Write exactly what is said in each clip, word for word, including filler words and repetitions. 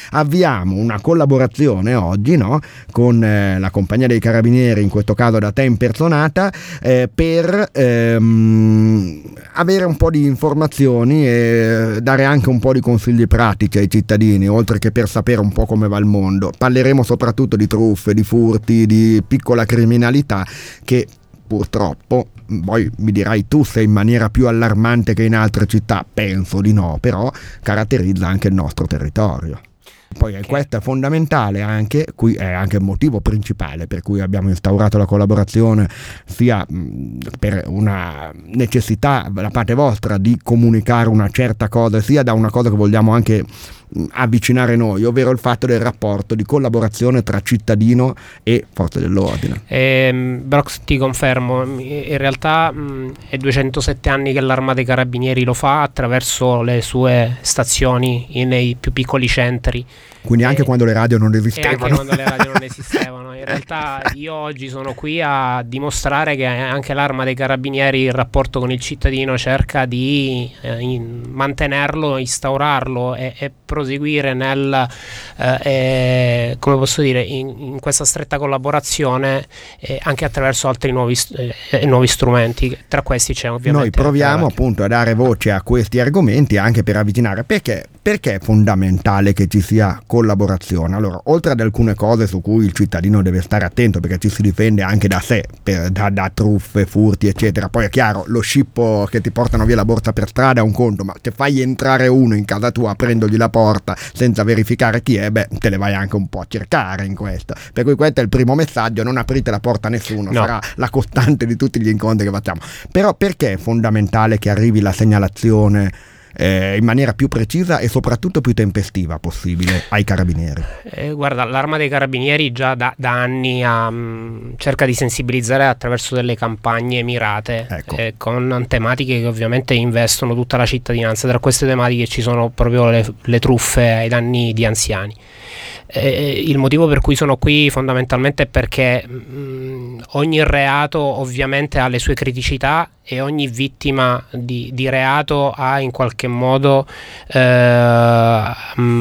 avviamo una collaborazione oggi, no? Con eh, la compagnia dei carabinieri, in questo caso da te impersonata, eh, per ehm, avere un po' di informazioni e dare anche un po' di consigli pratici ai cittadini, oltre che per sapere un po' come va il mondo. Parleremo soprattutto di truffe, di furti, di piccola criminalità che purtroppo, poi mi dirai tu se in maniera più allarmante che in altre città, penso di no, però caratterizza anche il nostro territorio. Poi okay. Questo è fondamentale anche, qui è anche il motivo principale per cui abbiamo instaurato la collaborazione, sia per una necessità da parte vostra di comunicare una certa cosa, sia da una cosa che vogliamo anche avvicinare noi, ovvero il fatto del rapporto di collaborazione tra cittadino e forze dell'ordine. Eh, Brox, ti confermo, in realtà mh, è duecentosette anni che l'Arma dei Carabinieri lo fa attraverso le sue stazioni nei più piccoli centri. Quindi anche e, quando le radio non esistevano. E anche quando le radio non esistevano. In realtà io oggi sono qui a dimostrare che anche l'Arma dei Carabinieri, il rapporto con il cittadino, cerca di eh, in, mantenerlo, instaurarlo e, e proseguire nel eh, eh, come posso dire in, in questa stretta collaborazione eh, anche attraverso altri nuovi, eh, nuovi strumenti. Tra questi c'è ovviamente noi proviamo appunto a dare voce a questi argomenti anche per avvicinare, perché perché è fondamentale che ci sia collaborazione. Allora, oltre ad alcune cose su cui il cittadino deve stare attento, perché ci si difende anche da sé, per, da, da truffe, furti eccetera. Poi è chiaro, lo scippo che ti portano via la borsa per strada è un conto, ma se fai entrare uno in casa tua aprendogli la porta senza verificare chi è, beh, te le vai anche un po' a cercare in questo. Per cui questo è il primo messaggio: non aprite la porta a nessuno, no. Sarà la costante di tutti gli incontri che facciamo. Però perché è fondamentale che arrivi la segnalazione Eh, in maniera più precisa e soprattutto più tempestiva possibile ai carabinieri? Eh, guarda, l'Arma dei Carabinieri già da, da anni um, cerca di sensibilizzare attraverso delle campagne mirate, ecco. eh, con tematiche che ovviamente investono tutta la cittadinanza. Tra queste tematiche ci sono proprio le, le truffe ai danni di anziani. Eh, il motivo per cui sono qui fondamentalmente è perché mh, ogni reato ovviamente ha le sue criticità e ogni vittima di, di reato ha in qualche modo eh,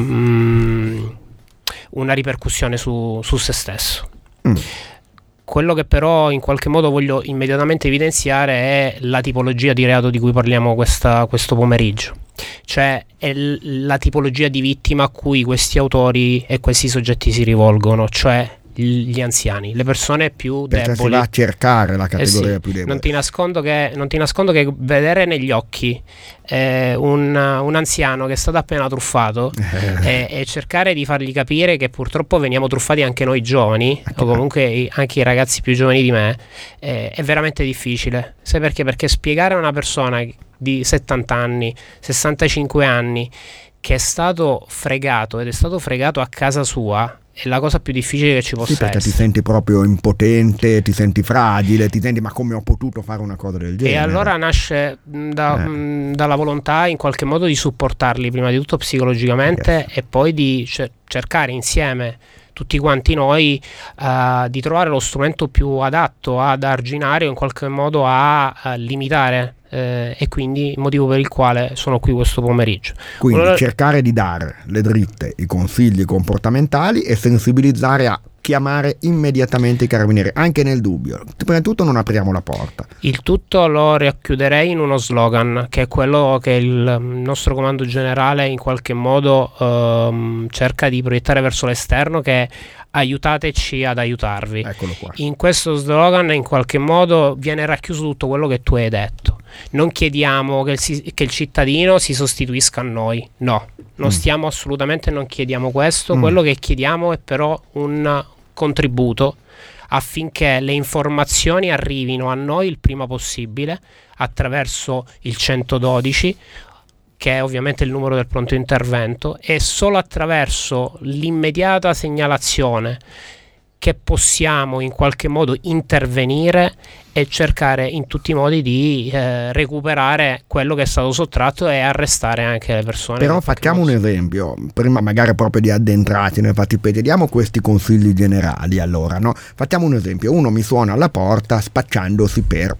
mh, una ripercussione su, su se stesso. Mm. Quello che però in qualche modo voglio immediatamente evidenziare è la tipologia di reato di cui parliamo questa, questo pomeriggio. Cioè è l- la tipologia di vittima a cui questi autori e questi soggetti si rivolgono, cioè gli anziani, le persone più perché deboli. Si va a cercare la categoria eh sì, più debole. Non ti nascondo che, non ti nascondo che vedere negli occhi eh, un, un anziano che è stato appena truffato e, e cercare di fargli capire che purtroppo veniamo truffati anche noi giovani, o comunque i, anche i ragazzi più giovani di me, eh, è veramente difficile. Sai perché? Perché spiegare a una persona di settanta anni, sessantacinque anni, che è stato fregato ed è stato fregato a casa sua, è la cosa più difficile che ci possa sì, perché essere. Ti senti proprio impotente, ti senti fragile, ti senti ma come ho potuto fare una cosa del genere? E allora nasce da, eh. mh, dalla volontà in qualche modo di supportarli prima di tutto psicologicamente, okay. E poi di c- cercare insieme tutti quanti noi uh, di trovare lo strumento più adatto ad arginare o in qualche modo a, a limitare eh, e quindi il motivo per il quale sono qui questo pomeriggio. Quindi allora, cercare di dare le dritte, i consigli comportamentali e sensibilizzare a chiamare immediatamente i carabinieri, anche nel dubbio. Prima di tutto non apriamo la porta. Il tutto lo racchiuderei in uno slogan, che è quello che il nostro comando generale in qualche modo ehm, cerca di proiettare verso l'esterno, che è: aiutateci ad aiutarvi. Eccolo qua. In questo slogan in qualche modo viene racchiuso tutto quello che tu hai detto. Non chiediamo che il, che il cittadino si sostituisca a noi, no, non mm. stiamo assolutamente, non chiediamo questo. Mm. Quello che chiediamo è però un contributo affinché le informazioni arrivino a noi il prima possibile attraverso il centododici, che è ovviamente il numero del pronto intervento, e solo attraverso l'immediata segnalazione che possiamo in qualche modo intervenire e cercare in tutti i modi di eh, recuperare quello che è stato sottratto e arrestare anche le persone. Però facciamo un esempio, prima magari proprio di addentrarci nel fattispecie, diamo questi consigli generali. Allora, no? Facciamo un esempio: uno mi suona alla porta spacciandosi per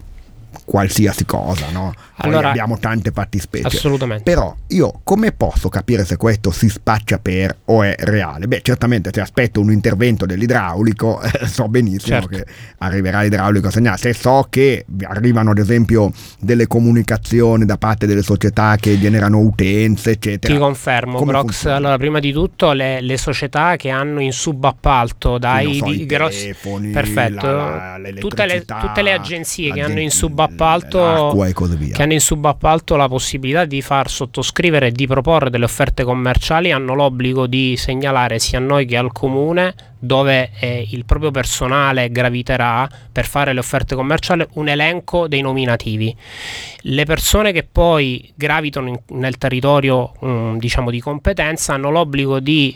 qualsiasi cosa, no? Poi allora, abbiamo tante fattispecie. Assolutamente. Però io come posso capire se questo si spaccia per o è reale? Beh, certamente se aspetto un intervento dell'idraulico eh, so benissimo, certo, che arriverà l'idraulico a segnare. Se so che arrivano ad esempio delle comunicazioni da parte delle società che generano utenze, eccetera. Ti confermo, Brox. Allora, prima di tutto le, le società che hanno in subappalto dai so, di, i grossi telefoni, perfetto, la, la, tutte, le, tutte le agenzie che hanno in subappalto l'acqua e così via, che hanno in subappalto la possibilità di far sottoscrivere e di proporre delle offerte commerciali, hanno l'obbligo di segnalare sia a noi che al comune, dove eh, il proprio personale graviterà per fare le offerte commerciali, un elenco dei nominativi. Le persone che poi gravitano in, nel territorio um, diciamo di competenza hanno l'obbligo di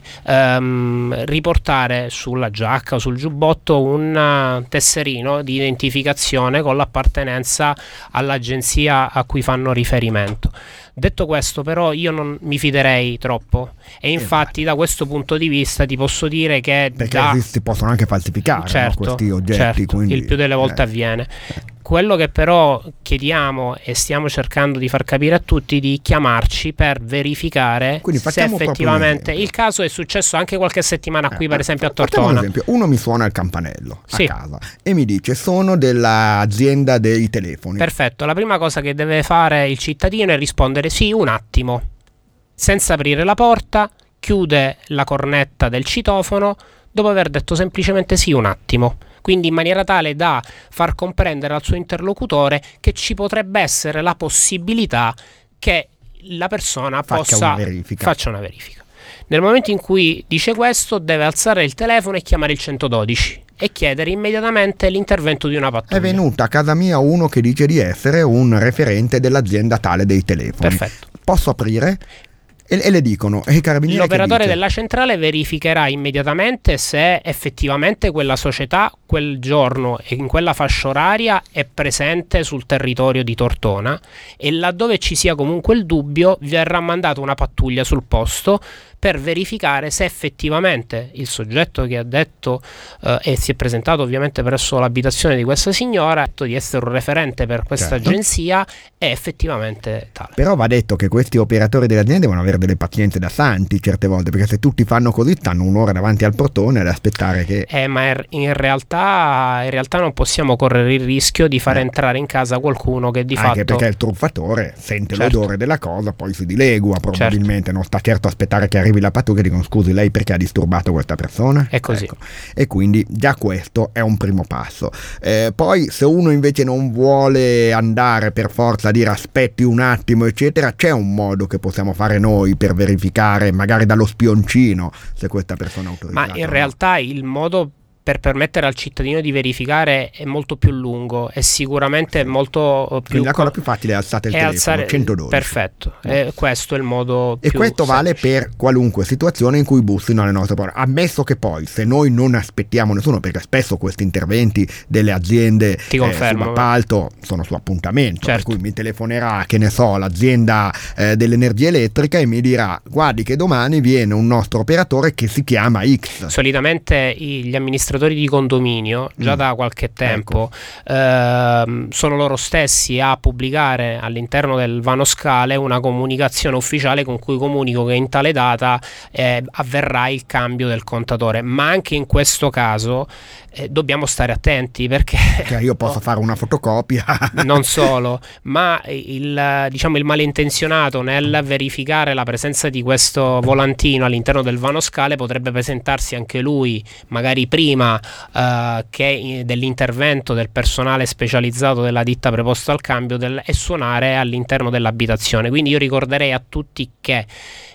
um, riportare sulla giacca o sul giubbotto un uh, tesserino di identificazione con l'appartenenza all'agenzia a cui fanno riferimento. Detto questo, però, io non mi fiderei troppo, e infatti da questo punto di vista ti posso dire che perché da... si possono anche falsificare, certo, no, questi oggetti, certo, quindi, il più delle volte eh. avviene. Quello che però chiediamo e stiamo cercando di far capire a tutti, di chiamarci per verificare se effettivamente il caso è successo anche qualche settimana qui, eh, per esempio a Tortona. Un esempio, uno mi suona il campanello a sì. casa e mi dice: sono dell'azienda dei telefoni. Perfetto, la prima cosa che deve fare il cittadino è rispondere sì, un attimo, senza aprire la porta, chiude la cornetta del citofono dopo aver detto semplicemente sì, un attimo. Quindi in maniera tale da far comprendere al suo interlocutore che ci potrebbe essere la possibilità che la persona faccia possa una verifica. faccia una verifica. Nel momento in cui dice questo, deve alzare il telefono e chiamare il centododici e chiedere immediatamente l'intervento di una pattuglia. È venuta a casa mia uno che dice di essere un referente dell'azienda tale dei telefoni. Perfetto. Posso aprire? E, e le dicono, e i carabinieri, l'operatore della centrale verificherà immediatamente se effettivamente quella società quel giorno e in quella fascia oraria è presente sul territorio di Tortona, e laddove ci sia comunque il dubbio verrà mandata una pattuglia sul posto per verificare se effettivamente il soggetto che ha detto eh, e si è presentato ovviamente presso l'abitazione di questa signora, ha detto di essere un referente per questa certo. agenzia, è effettivamente tale. Però va detto che questi operatori delle aziende devono avere delle pazienze da santi certe volte, perché se tutti fanno così stanno un'ora davanti al portone ad aspettare che... Eh, ma in realtà, in realtà non possiamo correre il rischio di far eh. entrare in casa qualcuno che di Anche fatto... perché il truffatore sente certo. l'odore della cosa, poi si dilegua probabilmente, certo. non sta certo a aspettare che arrivi la pattuglia e dicono: scusi, lei perché ha disturbato questa persona? È così. Ecco. E quindi già questo è un primo passo. Eh, poi se uno invece non vuole andare per forza a dire aspetti un attimo eccetera, c'è un modo che possiamo fare noi per verificare magari dallo spioncino se questa persona è autorizzata? Ma in realtà il modo per permettere al cittadino di verificare è molto più lungo e sicuramente sì. molto più... Quindi la cosa più facile è alzare il telefono, alzare... centododici. Perfetto, no. e questo è il modo e più questo semplice. Vale per qualunque situazione in cui bussino alle nostre porte, ammesso che poi se noi non aspettiamo nessuno, perché spesso questi interventi delle aziende Ti confermo, eh, subappalto sono su appuntamento, certo. per cui mi telefonerà, che ne so, l'azienda eh, dell'energia elettrica e mi dirà: guardi che domani viene un nostro operatore che si chiama X. Solitamente gli amministratori di condominio già mm. da qualche tempo ecco. ehm, sono loro stessi a pubblicare all'interno del vano scale una comunicazione ufficiale con cui comunico che in tale data eh, avverrà il cambio del contatore, ma anche in questo caso eh, dobbiamo stare attenti, perché cioè io posso fare una fotocopia non solo, ma il, diciamo, il malintenzionato nel verificare la presenza di questo volantino all'interno del vano scale potrebbe presentarsi anche lui magari prima Uh, che dell'intervento del personale specializzato della ditta preposta al cambio del, e suonare all'interno dell'abitazione. Quindi io ricorderei a tutti che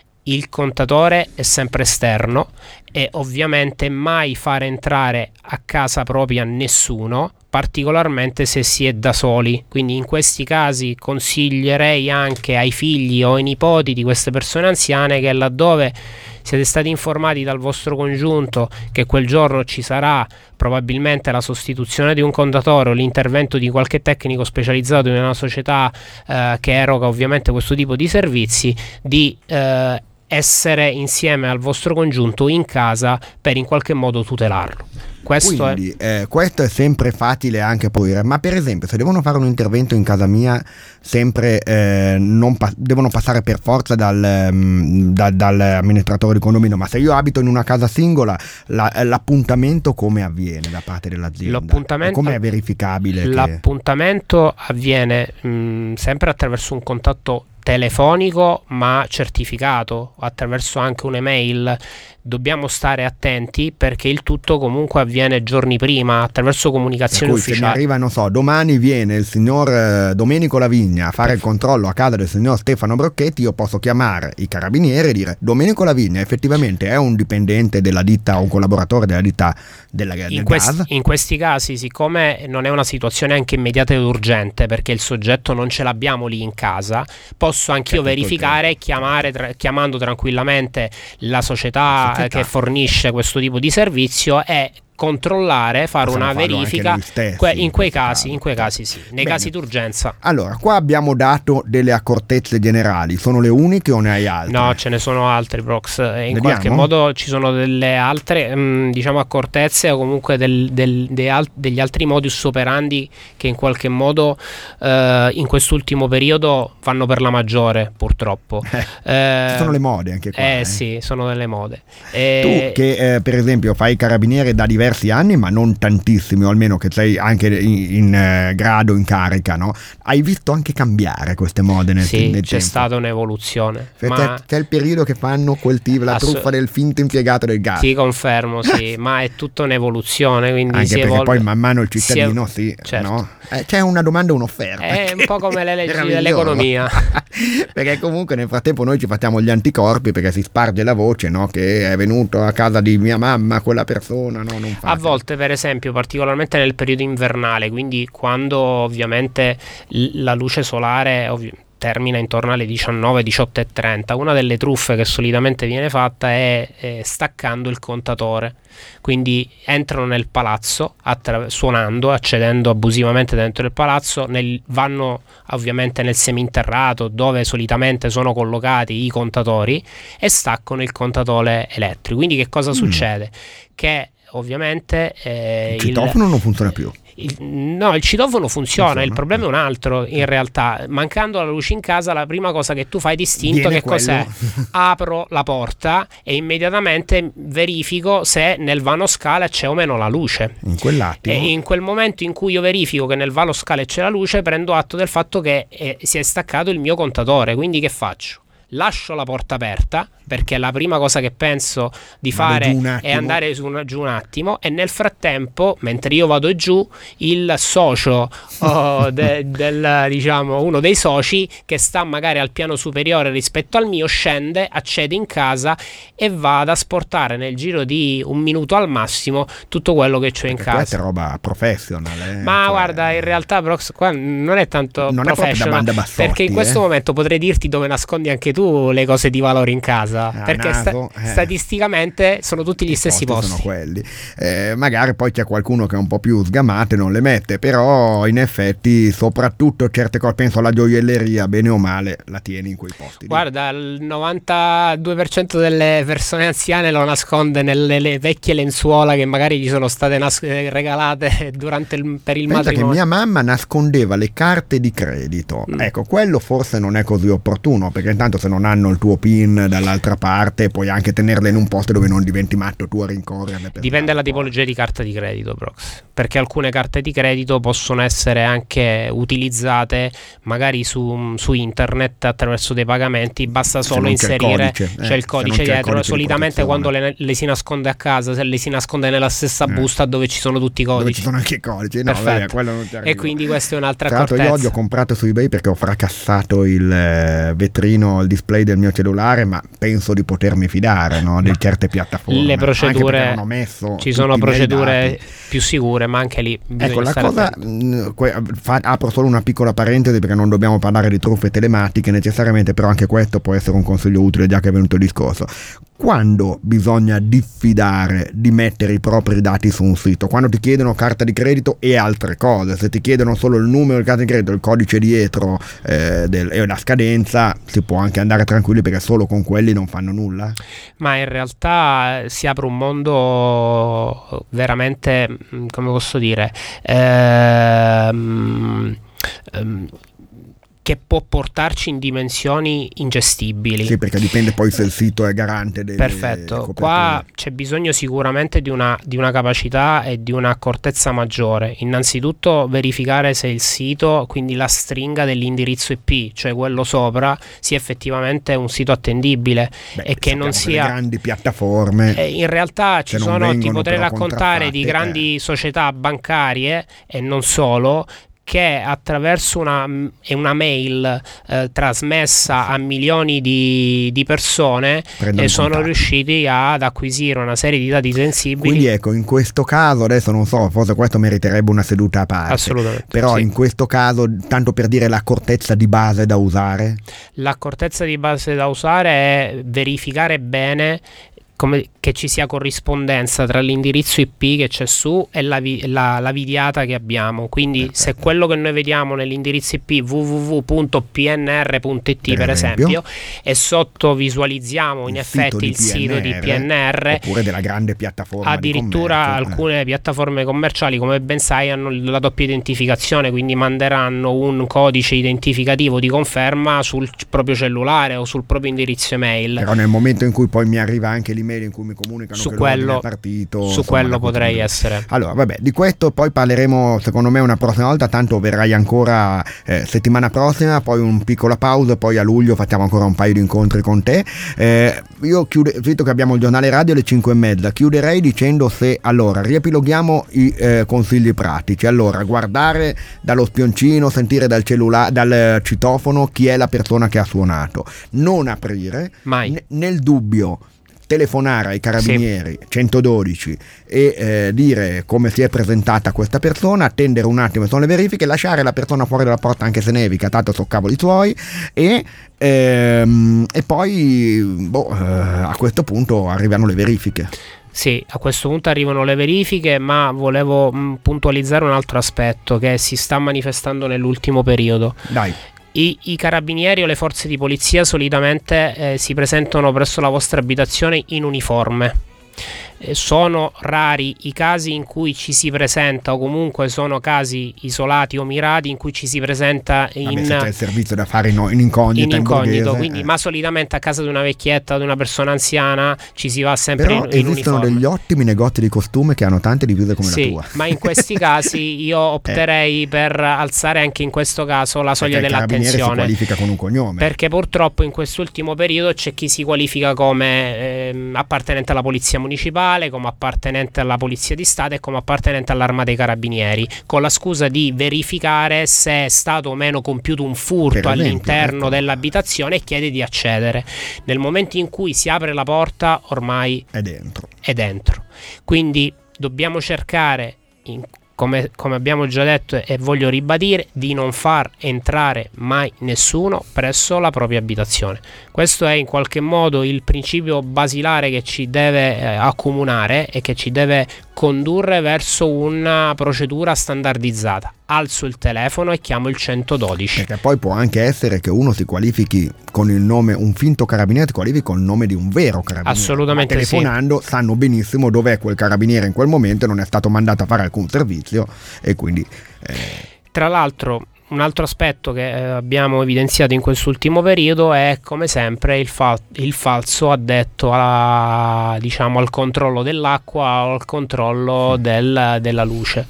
il contatore è sempre esterno e ovviamente mai fare entrare a casa propria nessuno, particolarmente se si è da soli. Quindi in questi casi consiglierei anche ai figli o ai nipoti di queste persone anziane che laddove siete stati informati dal vostro congiunto che quel giorno ci sarà probabilmente la sostituzione di un contatore o l'intervento di qualche tecnico specializzato in una società eh, che eroga ovviamente questo tipo di servizi, di eh, essere insieme al vostro congiunto in casa per in qualche modo tutelarlo. Questo Quindi, è... Eh, questo è sempre facile anche pulire, ma per esempio se devono fare un intervento in casa mia sempre eh, non pa- devono passare per forza dal, um, da, dall'amministratore di condominio, ma se io abito in una casa singola la, l'appuntamento come avviene da parte dell'azienda? L'appuntamento, come è verificabile? L'appuntamento che... avviene mh, sempre attraverso un contatto telefonico ma certificato, attraverso anche un'email. Dobbiamo stare attenti perché il tutto comunque avviene giorni prima attraverso comunicazioni ufficiali. Se mi arriva, non so, domani viene il signor eh, Domenico Lavigna a fare il controllo a casa del signor Stefano Brocchetti, io posso chiamare i carabinieri e dire: Domenico Lavigna effettivamente è un dipendente della ditta, un collaboratore della ditta della, del in questi, gas? In questi casi, siccome non è una situazione anche immediata ed urgente perché il soggetto non ce l'abbiamo lì in casa, posso anch'io certo, verificare, chiamare, tra, chiamando tranquillamente la società che fornisce questo tipo di servizio e controllare, fare Possiamo una verifica stessi, que- in quei casi, caso. in quei casi sì, nei Bene. casi d'urgenza. Allora, qua abbiamo dato delle accortezze generali, sono le uniche o ne hai altre? No, ce ne sono altre, Brox, in Vediamo. qualche modo ci sono delle altre mh, diciamo accortezze o comunque del, del, de al- degli altri modus operandi che in qualche modo eh, in quest'ultimo periodo vanno per la maggiore, purtroppo. Eh, eh, sono le mode anche qua. Eh, eh. sì, sono delle mode. E... Tu che eh, per esempio fai carabiniere da diversi anni, ma non tantissimi, o almeno che sei anche in, in eh, grado, in carica, no? Hai visto anche cambiare queste mode nel, sì, nel c'è tempo? stata un'evoluzione. Cioè, ma... c'è, c'è il periodo che fanno quel tipo, la Assu- truffa del finto impiegato del gas. Ti confermo, sì, ma è tutta un'evoluzione, quindi anche si perché evolve... poi man mano il cittadino si... sì, certo. no? Eh, c'è una domanda e un'offerta. È un po' come le leggi dell'economia. Perché comunque nel frattempo noi ci facciamo gli anticorpi perché si sparge la voce, no? Che è venuto a casa di mia mamma quella persona, no? Non a volte per esempio particolarmente nel periodo invernale, quindi quando ovviamente la luce solare ovvi- termina intorno alle diciannove, diciotto e trenta, una delle truffe che solitamente viene fatta è, è staccando il contatore. Quindi entrano nel palazzo attra- suonando, accedendo abusivamente dentro il palazzo, nel, vanno ovviamente nel seminterrato dove solitamente sono collocati i contatori e staccano il contatore elettrico. Quindi che cosa mm. succede? Che ovviamente eh, il citofono il, non funziona più. Il, no, il citofono funziona, funziona, il problema è un altro in realtà. Mancando la luce in casa, la prima cosa che tu fai distinto Viene che quello. cos'è? Apro la porta e immediatamente verifico se nel vano scale c'è o meno la luce. In quell'attimo. E in quel momento in cui io verifico che nel vano scale c'è la luce, prendo atto del fatto che eh, si è staccato il mio contatore. Quindi che faccio? Lascio la porta aperta perché la prima cosa che penso di fare è andare su un, giù un attimo, e nel frattempo mentre io vado giù il socio oh, de, del, diciamo uno dei soci che sta magari al piano superiore rispetto al mio scende, accede in casa e va ad asportare nel giro di un minuto al massimo tutto quello che c'ho in casa. Questa è roba professional, eh? Ma cioè... guarda, in realtà Brox, qua non è tanto non professional, è Bassotti, perché in questo eh? momento potrei dirti dove nascondi anche tu le cose di valore in casa. Ah, perché naso, sta- eh. statisticamente sono tutti gli I stessi posti, posti. Sono quelli. Eh, magari poi c'è qualcuno che è un po' più sgamato e non le mette, però in effetti soprattutto certe cose, penso alla gioielleria, bene o male la tieni in quei posti. Guarda, lì. Il novantadue per cento delle persone anziane lo nasconde nelle le vecchie lenzuola che magari gli sono state nas- regalate durante il, per il Pensa matrimonio. Che mia mamma nascondeva le carte di credito. Mm. Ecco, quello forse non è così opportuno, perché intanto se non hanno il tuo PIN dall'altra parte puoi anche tenerle in un posto dove non diventi matto tu a rincorrerle. Dipende dalla tipologia di carta di credito, Brox, perché alcune carte di credito possono essere anche utilizzate magari su, su internet attraverso dei pagamenti, basta solo inserire c'è il codice, c'è il codice dietro, il codice solitamente quando le, le si nasconde a casa, se le si nasconde nella stessa eh. busta dove ci sono tutti i codici, dove ci sono anche i codici, no, vabbè, quello non e quindi questa è un'altra Tra accortezza. Io oggi ho comprato su eBay perché ho fracassato il eh, vetrino, il display del mio cellulare, ma penso di potermi fidare, no, di certe piattaforme. Le procedure, hanno messo ci sono procedure più sicure, ma anche lì ecco la cosa mh, que, fa, apro solo una piccola parentesi perché non dobbiamo parlare di truffe telematiche necessariamente, però anche questo può essere un consiglio utile già che è venuto il discorso. quando bisogna diffidare di mettere i propri dati su un sito? Quando ti chiedono carta di credito e altre cose. Se ti chiedono solo il numero di carta di credito, il codice dietro eh, del, e la scadenza, si può anche andare tranquilli perché solo con quelli non fanno nulla. Ma in realtà si apre un mondo veramente, come posso dire, ehm, ehm, che può portarci in dimensioni ingestibili. Sì, perché dipende poi se il sito è garante delle Perfetto, coperture. Qua c'è bisogno sicuramente di una, di una capacità e di un'accortezza maggiore. Innanzitutto verificare se il sito, quindi la stringa dell'indirizzo I P, cioè quello sopra, sia effettivamente un sito attendibile. Beh, e che non sia che le grandi piattaforme. Eh, in realtà ci sono, ti potrei raccontare di grandi eh. società bancarie e non solo, che attraverso una, una mail eh, trasmessa a milioni di, di persone eh, sono contatti. riusciti ad acquisire una serie di dati sensibili. Quindi ecco, in questo caso, adesso non so, forse questo meriterebbe una seduta a parte. Assolutamente. Però sì. In questo caso, tanto per dire l'accortezza di base da usare? L'accortezza di base da usare è verificare bene come che ci sia corrispondenza tra l'indirizzo I P che c'è su e la, vi, la, la vidiata che abbiamo. Quindi Perfetto. Se quello che noi vediamo nell'indirizzo I P w w w punto p n r punto i t per, per esempio, esempio e sotto visualizziamo in il effetti il sito di P N R, oppure della grande piattaforma addirittura di alcune piattaforme commerciali, come ben sai, hanno la doppia identificazione, quindi manderanno un codice identificativo di conferma sul proprio cellulare o sul proprio indirizzo email. Però nel momento in cui poi mi arriva anche l'email in cui mi comunicano su che quello è partito, su insomma, quello potrei essere. Allora vabbè, di questo poi parleremo secondo me una prossima volta, tanto verrai ancora eh, settimana prossima, poi un piccola pausa, poi a luglio facciamo ancora un paio di incontri con te. eh, io chiudo, visto che abbiamo il giornale radio alle cinque e mezza, chiuderei dicendo se allora riepiloghiamo i eh, consigli pratici. Allora, guardare dallo spioncino, sentire dal cellulare, dal citofono chi è la persona che ha suonato, non aprire mai. N- nel dubbio telefonare ai carabinieri, sì. centododici, e eh, dire come si è presentata questa persona, attendere un attimo, sono le verifiche, lasciare la persona fuori dalla porta anche se nevica, tanto so cavoli tuoi, e, ehm, e poi boh, eh, a questo punto arrivano le verifiche. Sì, a questo punto arrivano le verifiche, ma volevo mh, puntualizzare un altro aspetto che si sta manifestando nell'ultimo periodo. Dai. I, I carabinieri o le forze di polizia solitamente eh, si presentano presso la vostra abitazione in uniforme. Eh, sono rari i casi in cui ci si presenta, o comunque sono casi isolati o mirati in cui ci si presenta in, Vabbè, se c'è il servizio da fare in, in incognito, in incognito in borghese, quindi, eh. ma solitamente a casa di una vecchietta, di una persona anziana ci si va sempre Però in, in uniforme. Esistono degli ottimi negozi di costume che hanno tante divise come sì, la tua. ma in questi casi io opterei eh. per alzare anche in questo caso la soglia perché dell'attenzione. Il carabiniere si qualifica con un cognome. Perché purtroppo in quest'ultimo periodo c'è chi si qualifica come eh, appartenente alla polizia municipale, come appartenente alla polizia di Stato e come appartenente all'arma dei carabinieri, con la scusa di verificare se è stato o meno compiuto un furto esempio, all'interno ecco. dell'abitazione, e chiede di accedere. Nel momento in cui si apre la porta ormai è dentro, è dentro. Quindi dobbiamo cercare in Come, come abbiamo già detto e voglio ribadire, di non far entrare mai nessuno presso la propria abitazione. Questo è in qualche modo il principio basilare che ci deve eh, accomunare e che ci deve condurre verso una procedura standardizzata. Alzo il telefono e chiamo il centododici. Perché poi può anche essere che uno si qualifichi con il nome, un finto carabiniere si qualifichi con il nome di un vero carabiniere. Assolutamente. Ma telefonando sì. sanno benissimo dov'è quel carabiniere in quel momento, non è stato mandato a fare alcun servizio, e quindi eh... tra l'altro un altro aspetto che eh, abbiamo evidenziato in quest'ultimo periodo è, come sempre, il, fa- il falso addetto a, diciamo, al controllo dell'acqua o al controllo del, della luce.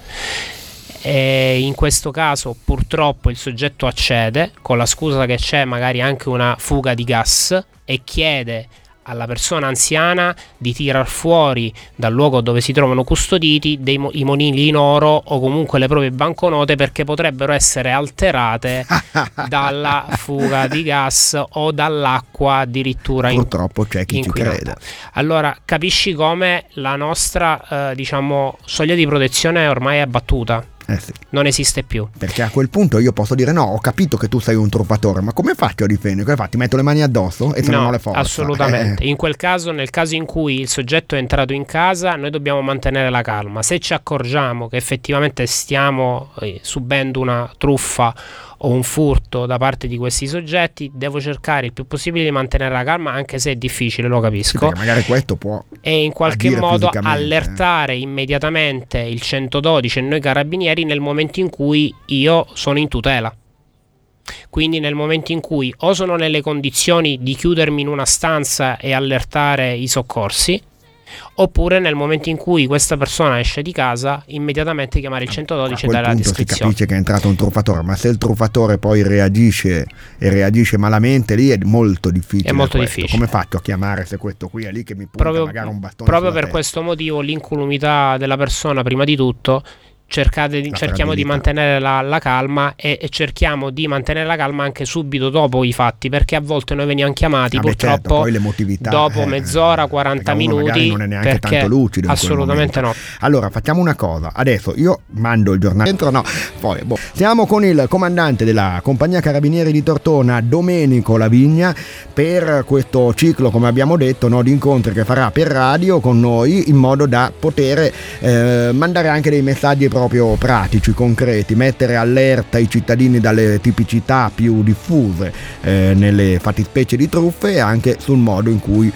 E in questo caso purtroppo il soggetto accede con la scusa che c'è magari anche una fuga di gas e chiede alla persona anziana di tirar fuori dal luogo dove si trovano custoditi dei mo- i monili in oro o comunque le proprie banconote, perché potrebbero essere alterate dalla fuga di gas o dall'acqua addirittura. Purtroppo c'è chi inquinata. ci crede. Allora capisci come la nostra eh, diciamo soglia di protezione ormai è abbattuta. Eh sì. Non esiste più. Perché a quel punto io posso dire no, ho capito che tu sei un truffatore, ma come faccio a difendere? Come fai? Ti metto le mani addosso e se no, non ho le forze? Assolutamente. Eh. In quel caso, nel caso in cui il soggetto è entrato in casa, noi dobbiamo mantenere la calma. Se ci accorgiamo che effettivamente stiamo eh, subendo una truffa o un furto da parte di questi soggetti, devo cercare il più possibile di mantenere la calma, anche se è difficile, lo capisco. Sì, magari questo può e in qualche modo allertare immediatamente il centododici e noi carabinieri nel momento in cui io sono in tutela. Quindi nel momento in cui o sono nelle condizioni di chiudermi in una stanza e allertare i soccorsi, oppure nel momento in cui questa persona esce di casa, immediatamente chiamare il centododici e dare la descrizione. Si capisce che è entrato un truffatore, ma se il truffatore poi reagisce e reagisce malamente, lì è molto difficile. È molto questo. difficile. Come faccio a chiamare se questo qui è lì che mi punta proprio, magari un bastone proprio per testa. questo motivo l'incolumità della persona prima di tutto. Cercate di, cerchiamo di mantenere la, la calma e, e cerchiamo di mantenere la calma anche subito dopo i fatti, perché a volte noi veniamo chiamati ah purtroppo certo, poi l'emotività, dopo eh, mezz'ora, quaranta minuti, non è neanche perché tanto lucido assolutamente no. Allora facciamo una cosa, adesso io mando il giornale dentro, no, poi boh. Siamo con il comandante della compagnia carabinieri di Tortona, Domenico Lavigna, per questo ciclo, come abbiamo detto, no, di incontri che farà per radio con noi, in modo da poter eh, mandare anche dei messaggi proprio pratici, concreti, mettere allerta i cittadini dalle tipicità più diffuse eh, nelle fattispecie di truffe e anche sul modo in cui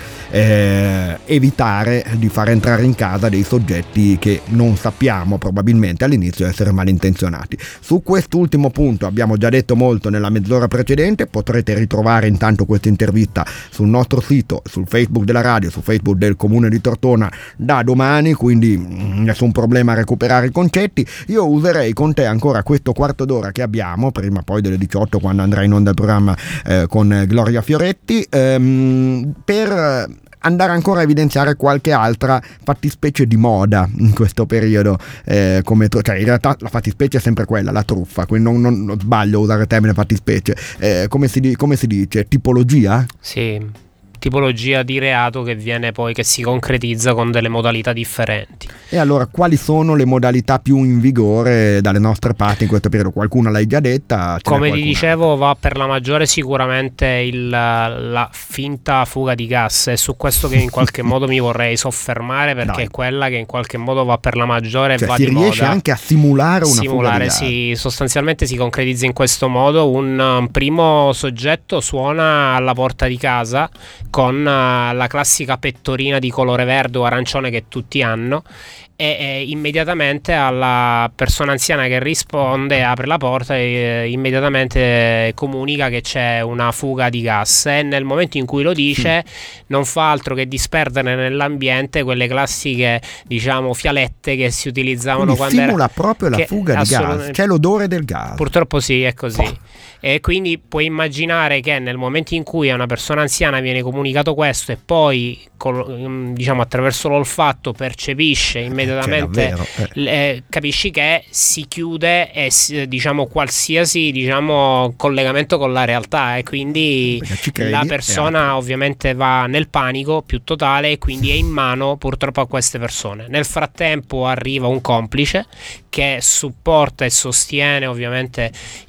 eh, evitare di far entrare in casa dei soggetti che non sappiamo probabilmente all'inizio essere malintenzionati. Su quest'ultimo punto abbiamo già detto molto nella mezz'ora precedente, potrete ritrovare intanto questa intervista sul nostro sito, sul Facebook della radio, su Facebook del Comune di Tortona da domani, quindi nessun problema a recuperare i concetti. Io userei con te ancora questo quarto d'ora che abbiamo, prima poi delle diciotto quando andrà in onda il programma eh, con Gloria Fioretti, ehm, per andare ancora a evidenziare qualche altra fattispecie di moda in questo periodo, eh, come cioè in realtà la fattispecie è sempre quella, la truffa, quindi non, non, non sbaglio a usare il termine fattispecie, eh, come, si, come si dice, tipologia? Sì, tipologia di reato che viene poi, che si concretizza con delle modalità differenti. E allora quali sono le modalità più in vigore dalle nostre parti in questo periodo? Qualcuna l'hai già detta? Come ti dicevo, va per la maggiore sicuramente il, la finta fuga di gas, e su questo che in qualche modo mi vorrei soffermare, perché Dai. è quella che in qualche modo va per la maggiore, cioè, va si di riesce moda. anche a simulare una simulare, fuga di gas. Sì, sostanzialmente si concretizza in questo modo: un, un primo soggetto suona alla porta di casa con uh, la classica pettorina di colore verde o arancione che tutti hanno, e, e immediatamente alla persona anziana che risponde apre la porta e eh, immediatamente comunica che c'è una fuga di gas, e nel momento in cui lo dice mm. non fa altro che disperdere nell'ambiente quelle classiche, diciamo, fialette che si utilizzavano. Quindi quando simula era, proprio la fuga di gas, c'è l'odore del gas. Purtroppo sì, è così. Oh. E quindi puoi immaginare che nel momento in cui a una persona anziana viene comunicato questo e poi col, diciamo attraverso l'olfatto percepisce immediatamente, eh. eh, capisci che si chiude e diciamo qualsiasi diciamo collegamento con la realtà, e quindi credi, la persona ovviamente va nel panico più totale e quindi è in mano purtroppo a queste persone. Nel frattempo arriva un complice che supporta e sostiene ovviamente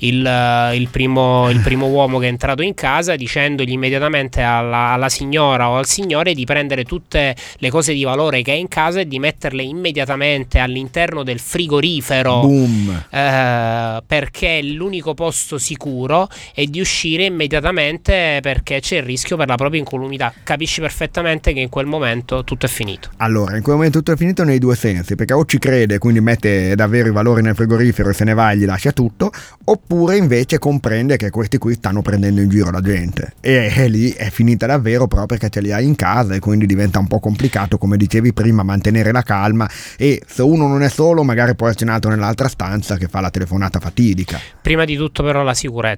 il, il primo il primo uomo che è entrato in casa, dicendogli immediatamente alla, alla signora o al signore di prendere tutte le cose di valore che è in casa e di metterle immediatamente all'interno del frigorifero. Boom. Eh, perché è l'unico posto sicuro, e di uscire immediatamente perché c'è il rischio per la propria incolumità. Capisci perfettamente che in quel momento tutto è finito. Allora, in quel momento tutto è finito nei due sensi, perché o ci crede, quindi mette davvero i valori nel frigorifero e se ne va e gli lascia tutto, oppure invece comprende che questi qui stanno prendendo in giro la gente, e, e lì è finita davvero, proprio perché ce li hai in casa, e quindi diventa un po' complicato, come dicevi prima, mantenere la calma, e se uno non è solo magari può essere un altro nell'altra stanza che fa la telefonata fatidica. Prima di tutto però la sicurezza,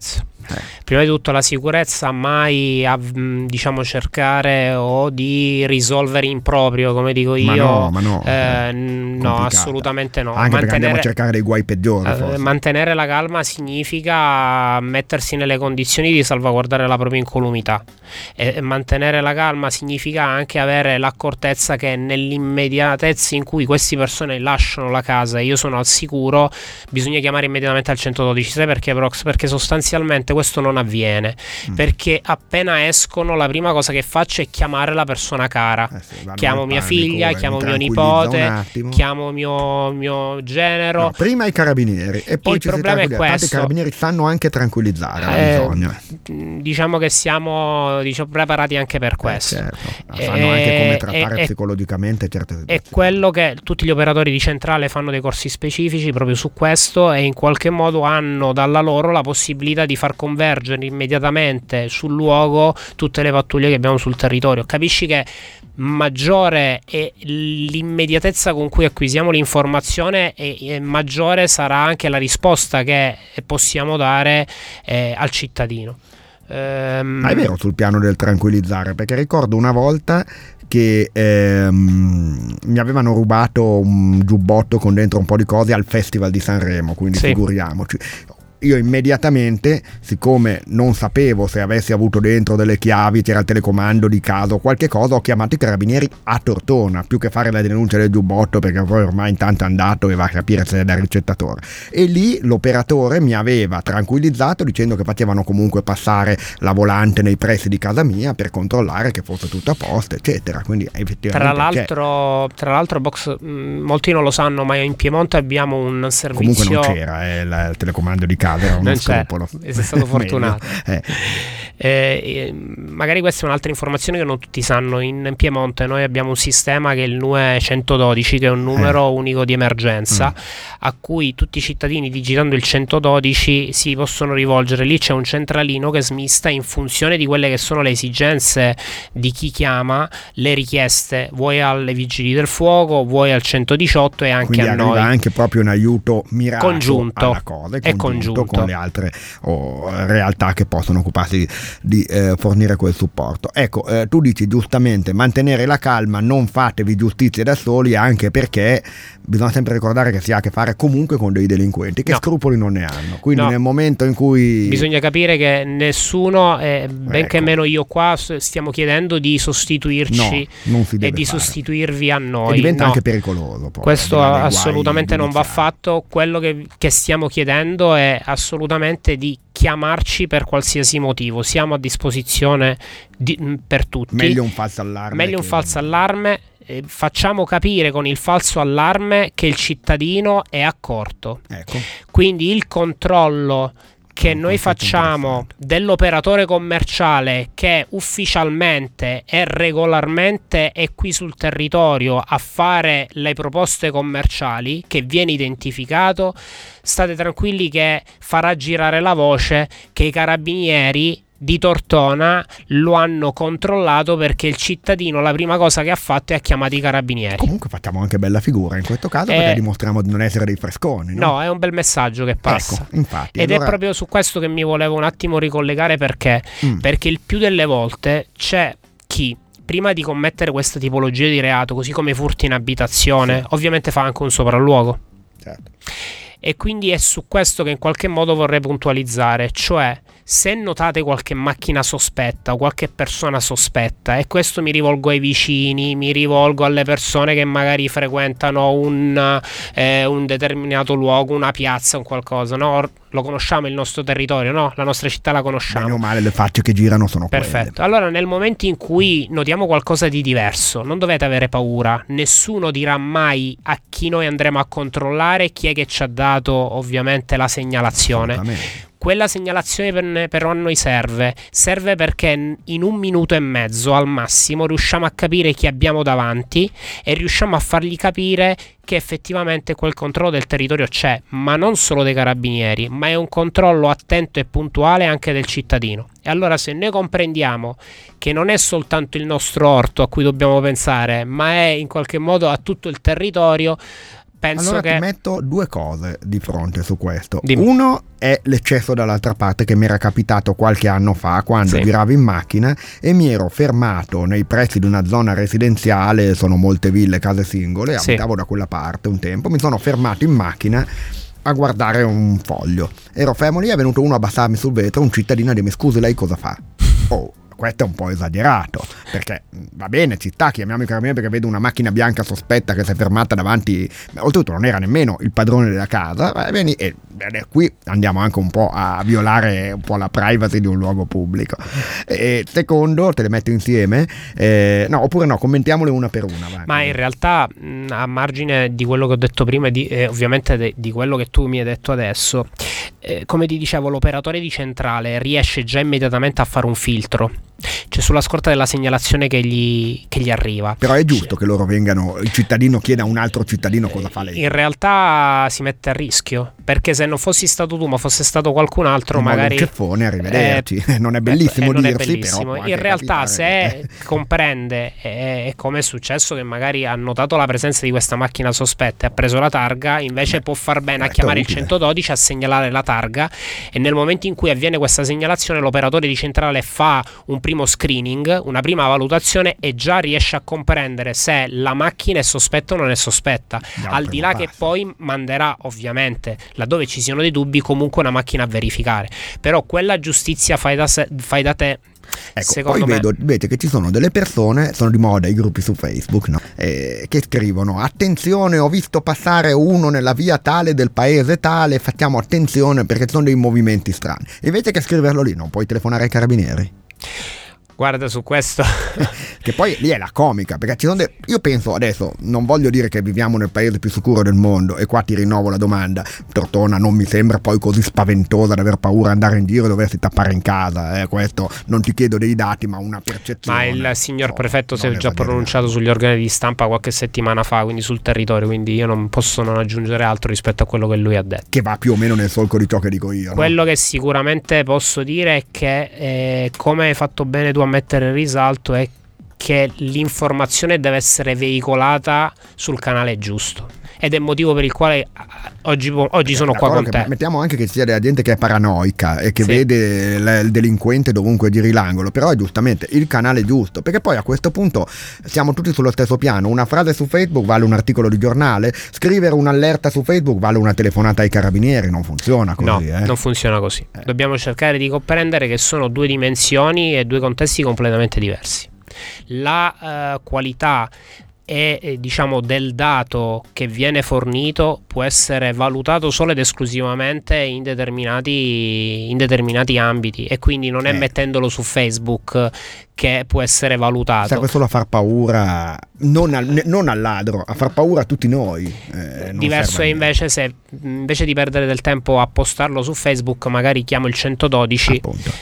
Eh. Prima di tutto la sicurezza, mai a, diciamo cercare o di risolvere in proprio, come dico io. Ma no, ma no, eh, no, assolutamente no. Anche perché andiamo a cercare dei guai peggiori. Eh, mantenere la calma significa mettersi nelle condizioni di salvaguardare la propria incolumità. E mantenere la calma significa anche avere l'accortezza che nell'immediatezza in cui queste persone lasciano la casa e io sono al sicuro, bisogna chiamare immediatamente al centododici. Sai perché, Prox? Perché sostanzialmente questo non avviene, mm. perché appena escono la prima cosa che faccio è chiamare la persona cara. Eh sì, chiamo mia panico, figlia, chiamo mio nipote, chiamo mio, mio genero. No, prima i carabinieri e poi il ci problema si è questo. I carabinieri sanno anche tranquillizzare, eh, bisogno. Diciamo che siamo diciamo, preparati anche per questo. Eh, certo. Sanno eh, anche come trattare eh, psicologicamente certe situazioni. È quello che tutti gli operatori di centrale fanno dei corsi specifici proprio su questo e in qualche modo hanno dalla loro la possibilità di far convergere immediatamente sul luogo tutte le pattuglie che abbiamo sul territorio. Capisci che maggiore è l'immediatezza con cui acquisiamo l'informazione e, e maggiore sarà anche la risposta che possiamo dare eh, al cittadino. Ehm... Ma è vero sul piano del tranquillizzare, perché ricordo una volta che ehm, mi avevano rubato un giubbotto con dentro un po' di cose al Festival di Sanremo, quindi sì. Figuriamoci. Io immediatamente, siccome non sapevo se avessi avuto dentro delle chiavi, c'era il telecomando di casa o qualche cosa, ho chiamato i carabinieri a Tortona, più che fare la denuncia del giubbotto, perché poi ormai intanto è andato e va a capire se è da ricettatore. E lì l'operatore mi aveva tranquillizzato dicendo che facevano comunque passare la volante nei pressi di casa mia per controllare che fosse tutto a posto, eccetera. Quindi effettivamente tra l'altro, tra l'altro Box, mh, molti non lo sanno, ma in Piemonte abbiamo un servizio. Comunque non c'era eh, la, il telecomando di casa. Era uno non c'è, scrupolo. sei stato fortunato. eh. Eh, magari questa è un'altra informazione che non tutti sanno. In Piemonte noi abbiamo un sistema che è il N U E centododici, che è un numero eh. unico di emergenza mm. a cui tutti i cittadini digitando il centododici si possono rivolgere. Lì c'è un centralino che smista in funzione di quelle che sono le esigenze di chi chiama, le richieste, vuoi alle vigili del fuoco, vuoi al centodiciotto e anche quindi a noi. Quindi anche proprio un aiuto mirato congiunto alla cosa, e congiunto con le altre oh, realtà che possono occuparsi di, di eh, fornire quel supporto. Ecco, eh, tu dici giustamente mantenere la calma, non fatevi giustizia da soli, anche perché bisogna sempre ricordare che si ha a che fare comunque con dei delinquenti che no. scrupoli non ne hanno, quindi no. nel momento in cui bisogna capire che nessuno, eh, benché ecco. meno io qua stiamo chiedendo di sostituirci no, non si deve e di fare. sostituirvi a noi, e diventa no. anche pericoloso poi, questo assolutamente non va fatto. Quello che, che stiamo chiedendo è assolutamente di chiamarci per qualsiasi motivo, siamo a disposizione di, per tutti. Meglio un falso allarme meglio un falso allarme eh, facciamo capire con il falso allarme che il cittadino è accorto, ecco. Quindi il controllo che noi facciamo dell'operatore commerciale che ufficialmente e regolarmente è qui sul territorio a fare le proposte commerciali, che viene identificato, state tranquilli che farà girare la voce che i carabinieri di Tortona lo hanno controllato, perché il cittadino la prima cosa che ha fatto è ha chiamato i carabinieri. Comunque facciamo anche bella figura in questo caso, eh, perché dimostriamo di non essere dei fresconi, no? No, è un bel messaggio che passa. Ecco, infatti, ed allora... è proprio su questo che mi volevo un attimo ricollegare, perché mm. perché il più delle volte c'è chi prima di commettere questa tipologia di reato, così come i furti in abitazione, sì. ovviamente fa anche un sopralluogo. Certo. E quindi è su questo che in qualche modo vorrei puntualizzare, cioè se notate qualche macchina sospetta o qualche persona sospetta, e questo mi rivolgo ai vicini, mi rivolgo alle persone che magari frequentano un, eh, un determinato luogo, una piazza, un qualcosa, no? Lo conosciamo il nostro territorio, no? La nostra città la conosciamo. Meno male, le facce che girano sono perfetto. Quelle. Allora, nel momento in cui notiamo qualcosa di diverso, non dovete avere paura, nessuno dirà mai a chi noi andremo a controllare chi è che ci ha dato ovviamente la segnalazione. Quella segnalazione per, per noi serve serve perché in un minuto e mezzo al massimo riusciamo a capire chi abbiamo davanti e riusciamo a fargli capire che effettivamente quel controllo del territorio c'è, ma non solo dei carabinieri, ma è un controllo attento e puntuale anche del cittadino. E allora, se noi comprendiamo che non è soltanto il nostro orto a cui dobbiamo pensare, ma è in qualche modo a tutto il territorio, penso allora che... ti metto due cose di fronte su questo. Dimmi. Uno è l'eccesso dall'altra parte che mi era capitato qualche anno fa quando sì. giravo in macchina e mi ero fermato nei pressi di una zona residenziale, sono molte ville, case singole, sì. abitavo da quella parte un tempo, mi sono fermato in macchina a guardare un foglio, ero fermo lì, è venuto uno a abbassarmi sul vetro, un cittadino, a dirmi: scusi, lei cosa fa? Oh, questo è un po' esagerato, perché va bene, ci sta, chiamiamo i carabinieri perché vedo una macchina bianca sospetta che si è fermata davanti, oltretutto non era nemmeno il padrone della casa, e, e, e qui andiamo anche un po' a violare un po' la privacy di un luogo pubblico. E secondo, te le metto insieme, eh, no, oppure no, commentiamole una per una. Vai. Ma in realtà, mh, a margine di quello che ho detto prima e di, eh, ovviamente de, di quello che tu mi hai detto adesso, eh, come ti dicevo, l'operatore di centrale riesce già immediatamente a fare un filtro, cioè sulla scorta della segnalazione che gli, che gli arriva. Però è giusto cioè, che loro vengano, il cittadino chieda a un altro cittadino cosa fa lei. In realtà si mette a rischio, perché se non fossi stato tu ma fosse stato qualcun altro, un magari un ceffone, arrivederci. Eh, non è bellissimo eh, dirsi, non è bellissimo. Però in realtà se che... comprende e come è successo che magari ha notato la presenza di questa macchina sospetta e ha preso la targa, invece Beh, può far bene a chiamare utile. il centododici, a segnalare la targa, e nel momento in cui avviene questa segnalazione l'operatore di centrale fa un primo screening, una prima valutazione, e già riesce a comprendere se la macchina è sospetta o non è sospetta, al di là che poi manderà ovviamente, laddove ci siano dei dubbi, comunque una macchina a verificare. Però quella giustizia fai da, se, fai da te. Ecco, secondo poi me... vedo invece che ci sono delle persone, sono di moda i gruppi su Facebook, no? eh, che scrivono: attenzione, ho visto passare uno nella via tale del paese tale, facciamo attenzione perché ci sono dei movimenti strani. E invece che scriverlo lì, non puoi telefonare ai carabinieri? Guarda, su questo che poi lì è la comica, perché ci sono de... io penso, adesso non voglio dire che viviamo nel paese più sicuro del mondo, e qua ti rinnovo la domanda, Tortona non mi sembra poi così spaventosa da aver paura di andare in giro e doversi tappare in casa, eh? Questo non ti chiedo dei dati ma una percezione. Ma il signor no, prefetto si è già pronunciato sugli organi di stampa qualche settimana fa, quindi sul territorio, quindi io non posso non aggiungere altro rispetto a quello che lui ha detto, che va più o meno nel solco di ciò che dico io, no? Quello che sicuramente posso dire è che eh, come hai fatto bene tu a mettere in risalto è che l'informazione deve essere veicolata sul canale giusto, ed è il motivo per il quale oggi, oggi sono qua con te. Mettiamo anche che sia della gente che è paranoica e che sì. vede il delinquente dovunque giri l'angolo, però è giustamente il canale giusto, perché poi a questo punto siamo tutti sullo stesso piano. Una frase su Facebook vale un articolo di giornale, scrivere un'allerta su Facebook vale una telefonata ai carabinieri. Non funziona così. No, eh. non funziona così. Eh. Dobbiamo cercare di comprendere che sono due dimensioni e due contesti completamente diversi. La uh, qualità e eh, diciamo del dato che viene fornito può essere valutato solo ed esclusivamente in determinati in determinati ambiti, e quindi non è eh. mettendolo su Facebook che può essere valutato. Serve solo a far paura, non al, non al ladro, a far paura a tutti noi. Eh, Diverso è invece se invece di perdere del tempo a postarlo su Facebook, magari chiamo il centododici,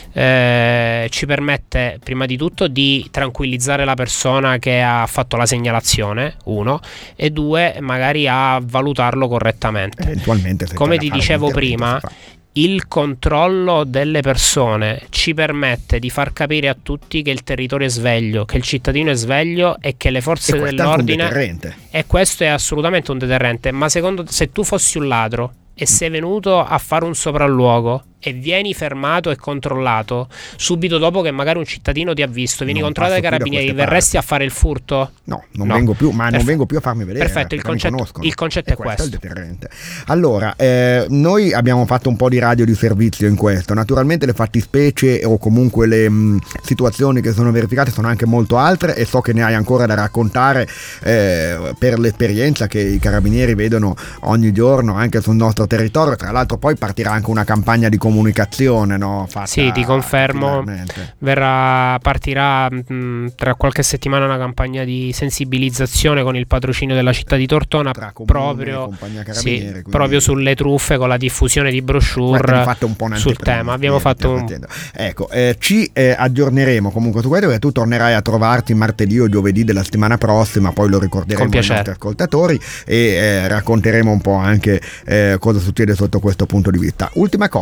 eh, ci permette prima di tutto di tranquillizzare la persona che ha fatto la segnalazione, uno, e due, magari a valutarlo correttamente. Eventualmente, come ti dicevo prima, il controllo delle persone ci permette di far capire a tutti che il territorio è sveglio, che il cittadino è sveglio e che le forze dell'ordine, e questo è assolutamente un deterrente. Ma secondo, se tu fossi un ladro e sei venuto a fare un sopralluogo e vieni fermato e controllato subito dopo che magari un cittadino ti ha visto, vieni non controllato dai carabinieri, verresti parti. a fare il furto? No, non no. vengo più, ma Perfe- non vengo più a farmi vedere. Perfetto, il concetto, il concetto è questo. È il deterrente. Allora, eh, noi abbiamo fatto un po' di radio di servizio in questo. Naturalmente le fattispecie o comunque le mh, situazioni che sono verificate sono anche molto altre, e so che ne hai ancora da raccontare eh, per l'esperienza che i carabinieri vedono ogni giorno anche sul nostro territorio. Tra l'altro poi partirà anche una campagna di comunicazione, no? Fatta sì, ti confermo, verrà, partirà mh, tra qualche settimana una campagna di sensibilizzazione con il patrocinio della città di Tortona, tra comune, proprio, sì, quindi... proprio sulle truffe, con la diffusione di brochure un po' sul tema. Abbiamo fatto un... ecco, eh, ci eh, aggiorneremo comunque su questo, perché tu tornerai a trovarti martedì o giovedì della settimana prossima, poi lo ricorderemo ai nostri ascoltatori e eh, racconteremo un po' anche eh, cosa succede sotto questo punto di vista. Ultima cosa, il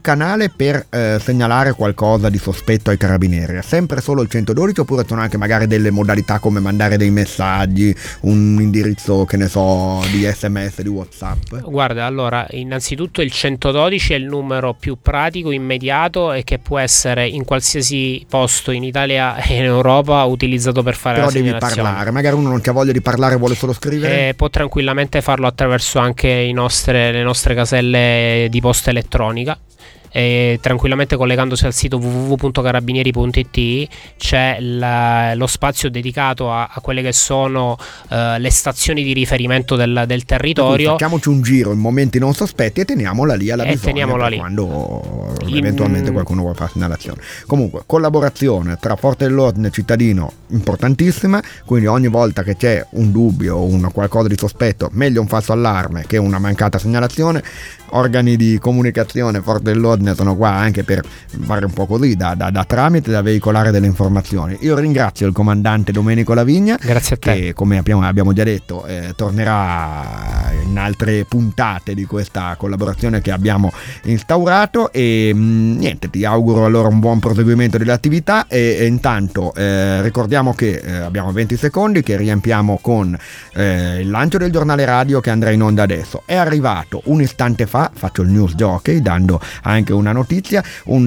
canale per eh, segnalare qualcosa di sospetto ai carabinieri? È sempre solo il centododici oppure sono anche magari delle modalità come mandare dei messaggi, un indirizzo che ne so di sms, di WhatsApp? Guarda, allora innanzitutto il centododici è il numero più pratico, immediato e che può essere in qualsiasi posto in Italia e in Europa utilizzato per fare Però la segnalazione. Devi parlare, magari uno non ha voglia di parlare, vuole solo scrivere. Eh, può tranquillamente farlo attraverso anche i nostre, le nostre caselle di posta elettronica. E tranquillamente collegandosi al sito w w w punto carabinieri punto i t c'è la, lo spazio dedicato a, a quelle che sono uh, le stazioni di riferimento del, del territorio. Facciamoci un giro in momenti non sospetti e teniamola lì alla e bisogna lì. quando in... eventualmente qualcuno vuole fare segnalazione. Comunque collaborazione tra forze dell'ordine e cittadino importantissima, quindi ogni volta che c'è un dubbio o un qualcosa di sospetto, meglio un falso allarme che una mancata segnalazione. Organi di comunicazione, forze dell'ordine sono qua anche per fare un po' così da, da, da tramite, da veicolare delle informazioni. Io ringrazio il comandante Domenico Lavigna, grazie a te, che come abbiamo, abbiamo già detto eh, tornerà in altre puntate di questa collaborazione che abbiamo instaurato e mh, niente, ti auguro allora un buon proseguimento delle attività e, e intanto eh, ricordiamo che eh, abbiamo venti secondi che riempiamo con eh, il lancio del giornale radio che andrà in onda adesso. È arrivato un istante fa, faccio il news jockey dando anche una notizia, un